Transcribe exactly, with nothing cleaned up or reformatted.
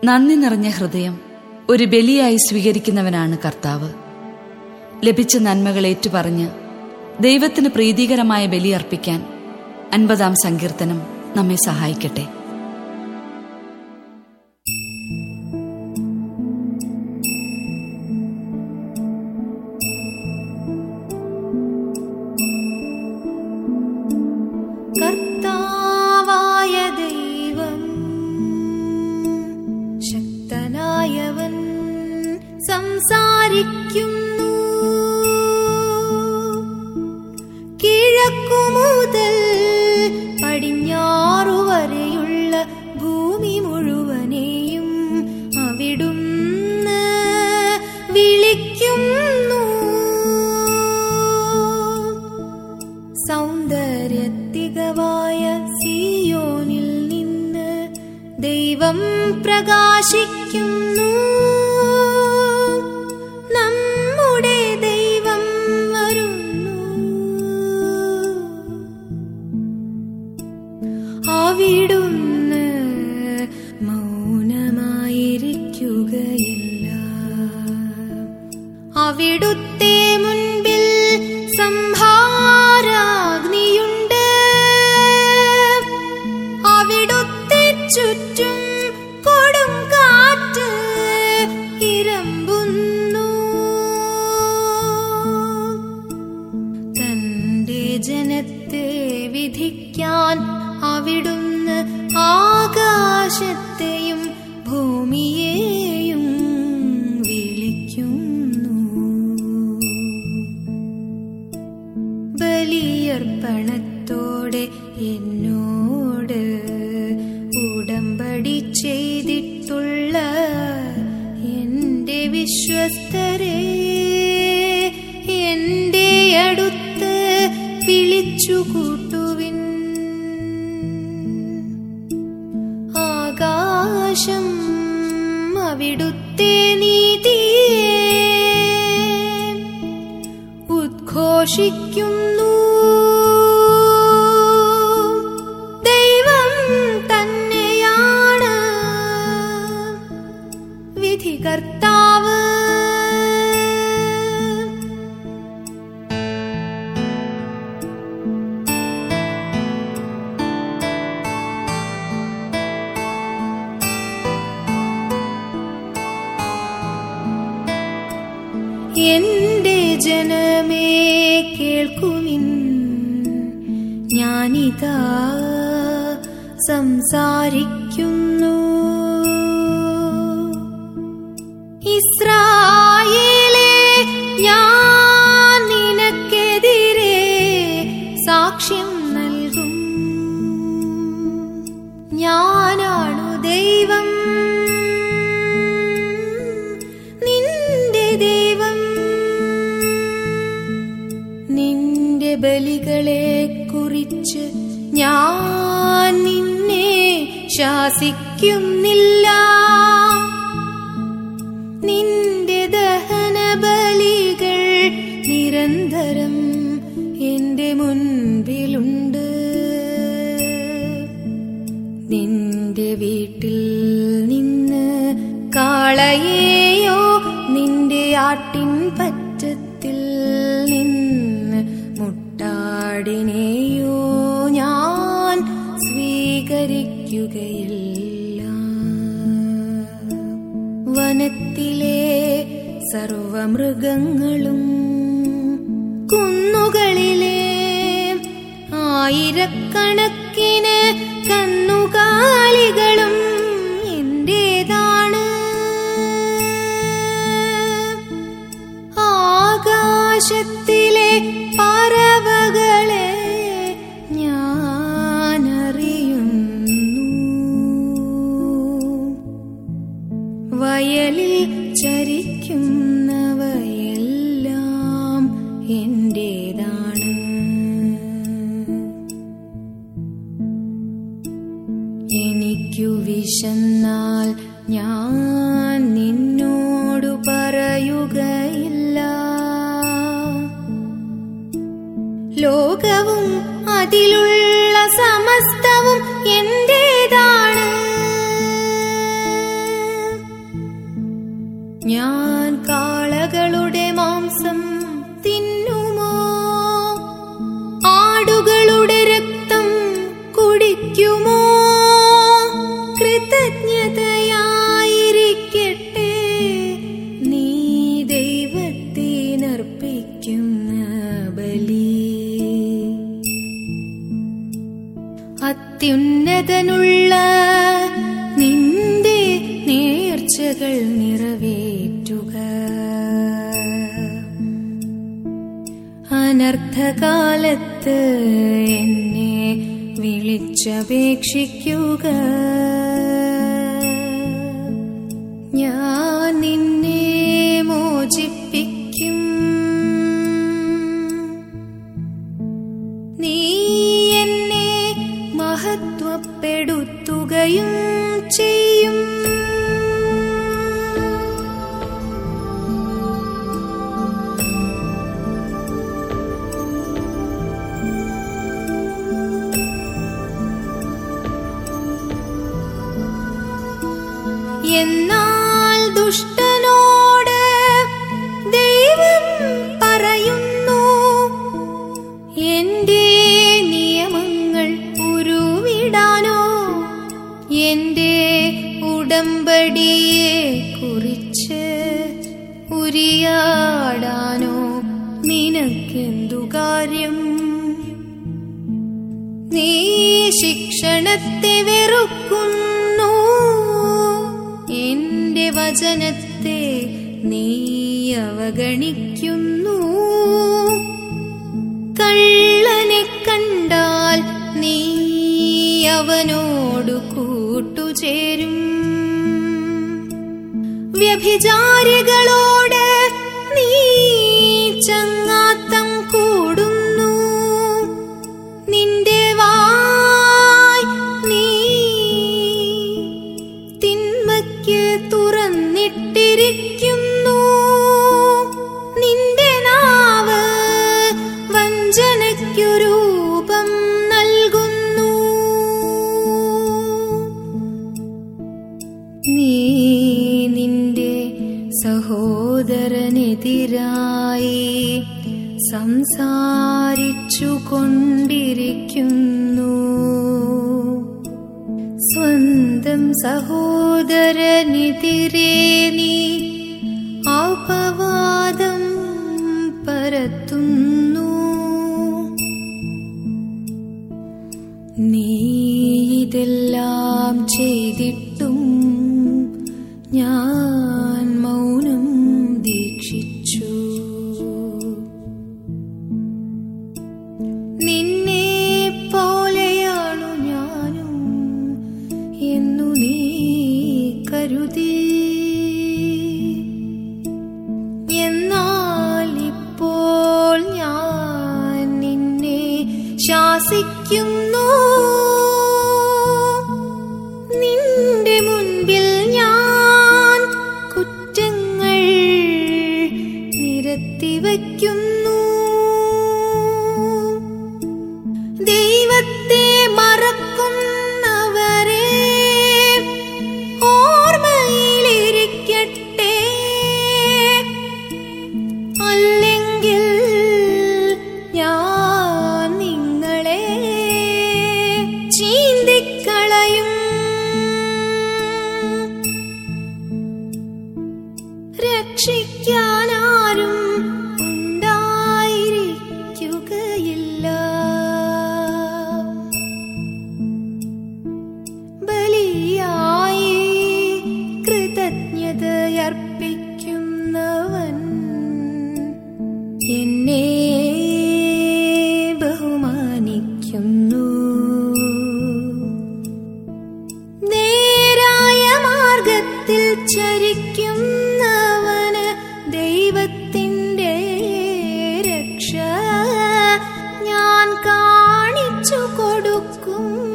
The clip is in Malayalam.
നന്ദി നിറഞ്ഞ ഹൃദയം ഒരു ബലിയായി സ്വീകരിക്കുന്നവനാണ് കർത്താവ്. ലഭിച്ച നന്മകൾ ഏറ്റുപറഞ്ഞ് ദൈവത്തിന് പ്രീതികരമായ ബലിയർപ്പിക്കാൻ അൻപതാം സങ്കീർത്തനം നമ്മെ സഹായിക്കട്ടെ. കർത്താവായ ദൈവം ശക്തനായവൻ സംസാരിക്കുന്നു. കിഴക്കുമുതൽ പടിഞ്ഞാറു വരെയുള്ള ഭൂമി മുഴുവനെയും അവിടുന്ന് വിളിക്കുന്നു. സൗന്ദര്യത്തികവായ സിയോനിൽ നിന്ന് ദൈവം പ്രകാശിക്കുന്നു. നമ്മുടെ ദൈവം വരുന്നു. അവിടുന്ന് മൗനമായിരിക്കുകയില്ല. അവിടുത്തെ മുൻപിൽ സംഹാരാഗ്നിയുണ്ട്. അവിടുത്തെ ചുറ്റും കൊടും കാറ്റ് ഇരമ്പുന്നു. തന്റെ ജനത്തെ വിധിക്കാൻ അവിടുന്ന് ആകാശത്തെയും ഭൂമിയെയും വിളിക്കുന്നു. ബലിയർപ്പണത്തോടെ എന്നോട് ഉടമ്പടി ചെയ്തിട്ടുള്ള എന്റെ വിശ്വസ്തരെ എന്റെ അടുത്ത് വിളിച്ചുകൂട്ടുവിൻ. ആകാശം അവിടുത്തെ നീതിയെ ഉദ്ഘോഷിക്കുന്നു. ദൈവം തന്നെയാണ് വിധികർത്താവ്. എന്റെ ജനമേ കേൾക്കുവിൻ, ഞാനിതാ സംസാരിക്കുന്നു. ഇസ്രായേലേ, ഞാൻ നിനക്കെതിരെ സാക്ഷ്യം നൽകും. ഞാനാണു ദൈവം, നിന്റെ ദൈവം. നിന്റെ ബലികളെ കുറിച്ച് ഞാൻ നിന്നെ ശാസിക്കുന്നില്ല. നിന്റെ ദഹന ബലികൾ നിരന്തരം എന്റെ മുൻപിലുണ്ട്. നിന്റെ വീട്ടിൽ നിന്ന് കാളയെയോ നിന്റെ ആട്ടിൻ പറ്റത്തിൽ നിന്ന് മുട്ടാടിനെയോ ഞാൻ സ്വീകരിക്കുകയില്ല. വനത്തിലെ സർവമൃഗങ്ങളും കുന്നുകളിലെ ആയിരക്കണക്കിന് കന്നുകാലികളും എന്റേതാണ്. ആകാശത്തിലെ പറവകളെ ഞാനറിയുന്നു. വയലിൽ ചരിക്കുന്നവയെല്ലാം എന്റേതാണ്. എനിക്കു വിശന്നാൽ ഞാൻ നിന്നോടു പറയുകയില്ല. ലോകവും അതിലുള്ള സമസ്തവും എന്റേതാണ്. അത്യുന്നതനുള്ള നിന്റെ നേർച്ചകൾ നിറവേറ്റുക. അനർത്ഥകാലത്ത് എന്നെ വിളിച്ചപേക്ഷിക്കുക. ഞാൻ നിന്നെ മോചിപ്പിക്കും. നീ എന്നെ മഹത്വപ്പെടുത്തുകയും ചെയ്യും. എന്നാൽ ദുഷ്ടനോട് ദൈവം പറയുന്നു, എന്റെ നിയമങ്ങൾ ഉരുവിടാനോ എന്റെ ഉടമ്പടിയെ കുറിച്ച് ഉരിയാടാനോ നിനക്കെന്തു കാര്യം? നീ ശിക്ഷണത്തെ വെറുക്കുന്നു, എന്റെ വചനത്തെ നീ അവഗണിക്കുന്നു. കള്ളനെ കണ്ടാൽ നീ അവനോട് കൂട്ടുചേരും. വ്യഭിചാരികളോട് നീ ചങ്ങാത്തം കൂടുന്നു. നിന്റെ വായ് നീ തിന്മയ്ക്ക് തുറന്നിട്ടിരിക്കുന്നു. നിന്റെ നാവ് വഞ്ചനയ്ക്കു രൂപം നൽകുന്നു. നീ നിന്റെ സഹോദരനെതിരായി സംസാരിച്ചു കൊണ്ടിരിക്കുന്നു. സ്വന്തം സഹോദരനെതിരെ നീ അപവാദം പരത്തുന്നു. നീ ഇതെല്ലാം ചെയ്തിട്ടും ഞാൻ മൗനം ദീക്ഷിച്ചു. നിന്നെ പോലെയാണു ഞാനും എന്നു നീ കരുതി. എന്നാൽ ഇപ്പോൾ ഞാൻ നിന്നെ ശാസിക്കുന്നു. നിന്റെ മുൻപിൽ ഞാൻ കുറ്റങ്ങൾ നിരത്തിവയ്ക്കുന്നു. ദൈവത്തെ മറക്കുന്നവരെ ഓർമ്മയിലിരിക്കട്ടെ. അല്ലെങ്കിൽ ഞാൻ നിങ്ങളെ ചീന്തിക്കളയും. രക്ഷിക്കാനാരും ഉണ്ടായിരിക്കുകയില്ല. ബലിയായി കൃതജ്ഞതയർപ്പിക്കുന്നവൻ എന്നെ ബഹുമാനിക്കുന്നു. നേരായ മാർഗത്തിൽ ചരിക്കുന്നവന് ദൈവത്തിൻ്റെ രക്ഷ ഞാൻ കാണിച്ചു കൊടുക്കും.